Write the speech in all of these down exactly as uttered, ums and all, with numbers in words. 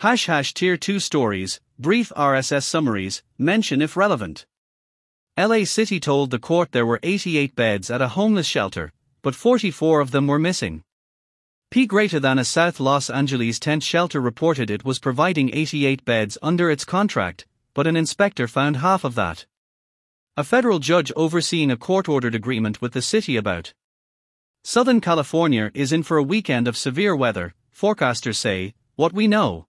Hash hash Tier two stories, brief R S S summaries, mention if relevant. L A City told the court there were eighty-eight beds at a homeless shelter, but forty-four of them were missing. P greater than a South Los Angeles tent shelter reported it was providing eighty-eight beds under its contract, but an inspector found half of that. A federal judge overseeing a court-ordered agreement with the city about Southern California is in for a weekend of severe weather, forecasters say. What we know.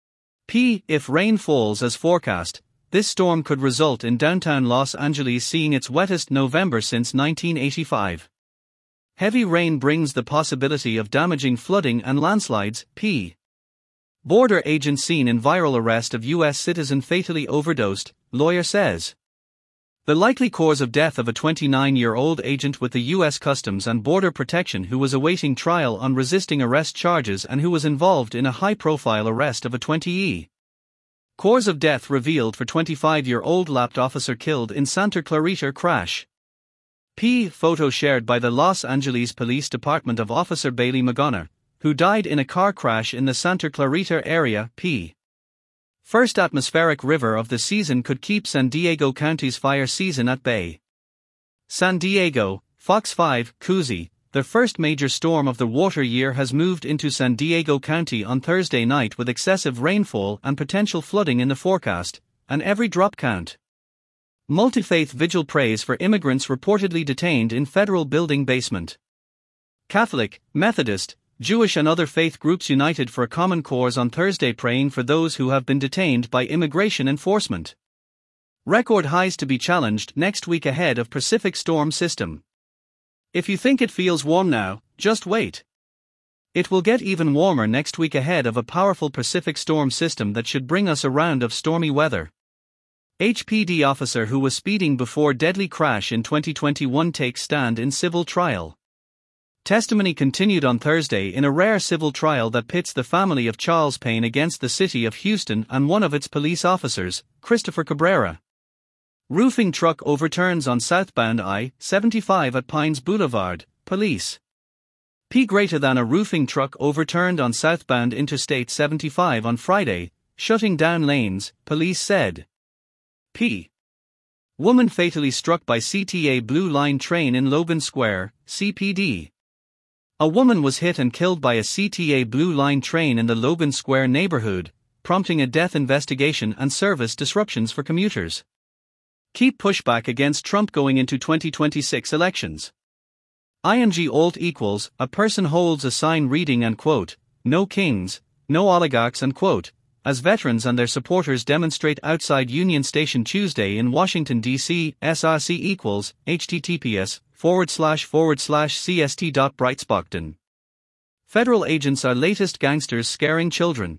P. If rain falls as forecast, this storm could result in downtown Los Angeles seeing its wettest November since nineteen eighty-five. Heavy rain brings the possibility of damaging flooding and landslides. P. Border agent seen in viral arrest of U S citizen fatally overdosed, lawyer says. The likely cause of death of a twenty-nine-year-old agent with the U S Customs and Border Protection who was awaiting trial on resisting arrest charges and who was involved in a high-profile arrest of a twenty-year-old. Cause of death revealed for twenty-five-year-old lapped officer killed in Santa Clarita crash. P. Photo shared by the Los Angeles Police Department of Officer Bailey Magana, who died in a car crash in the Santa Clarita area. P. First atmospheric river of the season could keep San Diego County's fire season at bay. San Diego, Fox five, Kuzi, the first major storm of the water year has moved into San Diego County on Thursday night with excessive rainfall and potential flooding in the forecast, and every drop count. Multi-faith vigil prays for immigrants reportedly detained in federal building basement. Catholic, Methodist, Jewish and other faith groups united for a common cause on Thursday praying for those who have been detained by immigration enforcement. Record highs to be challenged next week ahead of Pacific storm system. If you think it feels warm now, just wait. It will get even warmer next week ahead of a powerful Pacific storm system that should bring us a round of stormy weather. H P D officer who was speeding before deadly crash in twenty twenty-one takes stand in civil trial. Testimony continued on Thursday in a rare civil trial that pits the family of Charles Payne against the city of Houston and one of its police officers, Christopher Cabrera. Roofing truck overturns on southbound I seventy-five at Pines Boulevard, police. P greater than a roofing truck overturned on southbound Interstate seventy-five on Friday, shutting down lanes, police said. P. Woman fatally struck by C T A Blue Line train in Logan Square, C P D. A woman was hit and killed by a C T A Blue Line train in the Logan Square neighborhood, prompting a death investigation and service disruptions for commuters. Keep pushback against Trump going into twenty twenty-six elections. I N G alt equals, a person holds a sign reading and quote, no kings, no oligarchs and quote, as veterans and their supporters demonstrate outside Union Station Tuesday in Washington, D C, S R C equals, https, forward slash forward slash cst.brightspockton. Federal agents are latest gangsters scaring children.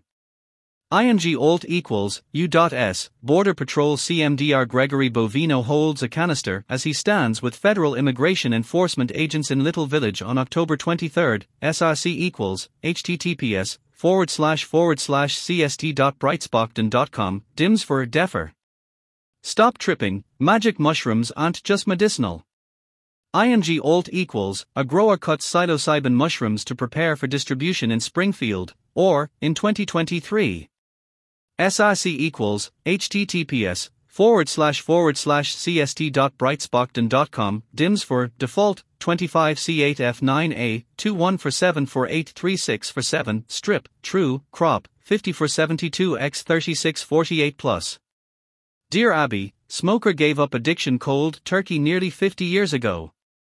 I N G alt equals, U.S, Border Patrol C M D R Gregory Bovino holds a canister as he stands with federal immigration enforcement agents in Little Village on October twenty-third, S R C equals, https, forward slash forward slash cst.brightspockton.com, dims for defer. Stop tripping, magic mushrooms aren't just medicinal. I N G alt equals, a grower cuts psilocybin mushrooms to prepare for distribution in Springfield, or, in twenty twenty-three. S R C equals, https, forward slash forward slash cst.brightspockton.com, dims for, default, twenty-five C eight F nine A, twenty-one for seven four eight three six for seven, strip, true, crop, fifty for seventy-two by thirty-six forty-eight plus. Dear Abby, smoker gave up addiction cold turkey nearly fifty years ago.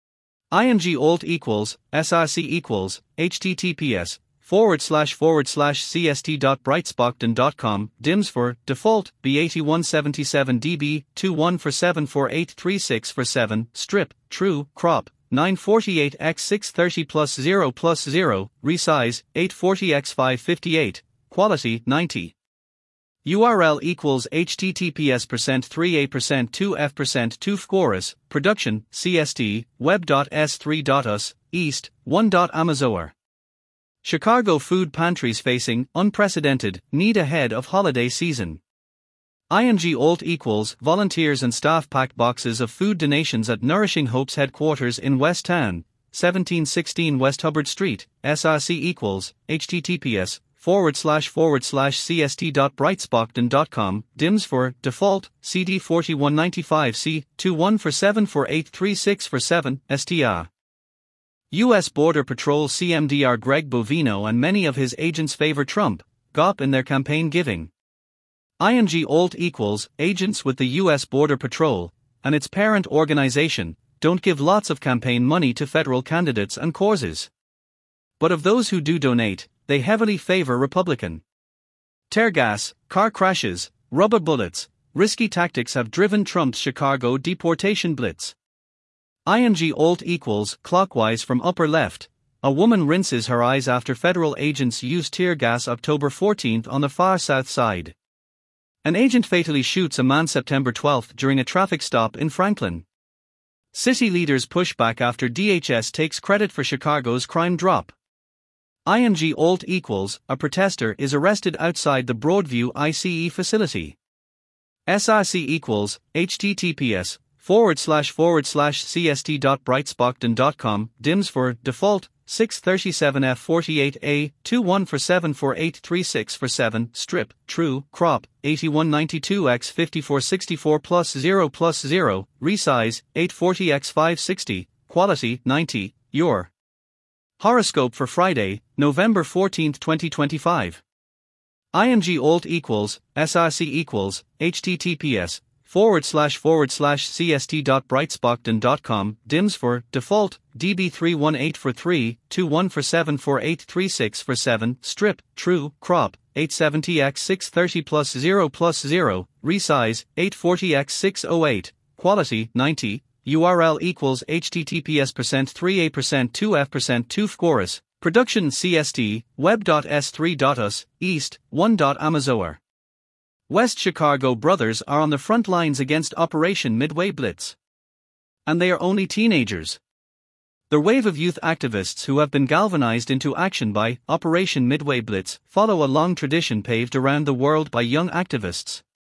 I N G alt equals, S R C equals, https, forward slash forward slash cst.brightspockton.com, dims for, default, B eighty-one seventy-seven D B, twenty-one for seven four eight three six for seven, strip, true, crop, nine forty-eight by six thirty plus zero plus zero, resize, eight forty by five fifty-eight, quality, ninety. U R L equals https percent 3a percent 2f percent 2 chorus, production, C S T, web.s3.us, east, one.amazoar. Chicago food pantries facing unprecedented need ahead of holiday season. I N G alt equals volunteers and staff packed boxes of food donations at Nourishing Hope's headquarters in West Town, seventeen sixteen West Hubbard Street, S R C equals, https, forward slash forward slash cst.brightspockton dot com, D I M S for default, C D forty-one ninety-five C, two one four seven four eight three six four seven, S T R. U S Border Patrol C M D R Greg Bovino and many of his agents favor Trump, G O P in their campaign giving. I N G alt equals, agents with the U S Border Patrol, and its parent organization, don't give lots of campaign money to federal candidates and causes. But of those who do donate, they heavily favor Republican. Tear gas, car crashes, rubber bullets, risky tactics have driven Trump's Chicago deportation blitz. I N G alt equals, clockwise from upper left, a woman rinses her eyes after federal agents use tear gas October fourteenth on the far south side. An agent fatally shoots a man September twelfth during a traffic stop in Franklin. City leaders push back after D H S takes credit for Chicago's crime drop. I N G alt equals, a protester is arrested outside the Broadview I C E facility. S R C equals, https, forward slash forward slash cst.brightspockton dot com, D I M S for default, six thirty-seven F forty-eight A, two one four seven four eight three six four seven, strip, true, crop, eighty-one ninety-two by fifty-four sixty-four plus zero plus zero, resize, eight forty by five sixty, quality, ninety, your. Horoscope for Friday, November fourteenth twenty twenty-five. I N G alt equals, S R C equals, https, forward slash forward slash cst.brightspockton dot com, D I M S for default, D B three one eight four three, two one four seven four eight three six four seven, strip, true, crop, eight seventy by six thirty plus zero plus zero, resize, eight forty by six oh eight, quality, ninety, U R L equals https percent three a percent two f percent two fchorus, production C S T, web dot s three dot u s, east, one dot amazoar. West Chicago brothers are on the front lines against Operation Midway Blitz. And they are only teenagers. The wave of youth activists who have been galvanized into action by Operation Midway Blitz follow a long tradition paved around the world by young activists.